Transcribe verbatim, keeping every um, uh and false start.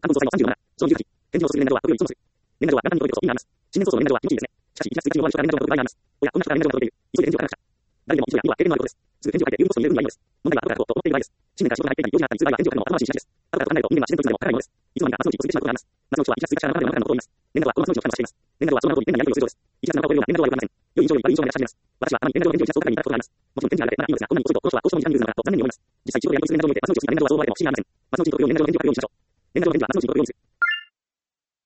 冠総裁のさんじゅうなな、そのじゅうはち、展示を進める年度は時よりいっつもする。年賀状は簡単に届くと意味があります。新年早々の年賀状は気持ちいいですね。しかし、いちがつついたちに終わる初から年賀状が届く場合があります。おや、こんな人から年賀状が届いている。急いで返事を書かなくちゃ。誰でも一度や二度は経験のあることです。すぐ返事を書いて郵便ポストに入れるのがいいのです。問題は後から書こうと思っている場合です。新年から仕事が入っていたり、用事があったりする場合は返事を書くのも後回しにしがちです。後からと考えると、にねんは自然といつまでもかからないものです。いつの間にか夏のうちを過ぎてしまうことがあります。夏のうちはいちがつついたちからななかでもなかのことを言います。年賀状はこの夏のうちを感じしています。年賀状はその名の通り年内にやり取りをするそうです。いちがつなのかを超えるような年賀状はよくありません。良い印象より悪い印象が目立ち始めます。私はたまに年賀状の返事をいちがつとおかからいただくことがあります。もちろん返事が長くてまだいいのですが、こんなに遅いとこの人は交渉の時間に融通なのかと残念に思います。実際仕事でやり取りする年賀状を見て、夏のうちに過ぎた年賀状はそう思われても不思議はありません。夏のうちに届くように年賀状の返事はありますように。年賀状の返事は夏のうちに届くようにする。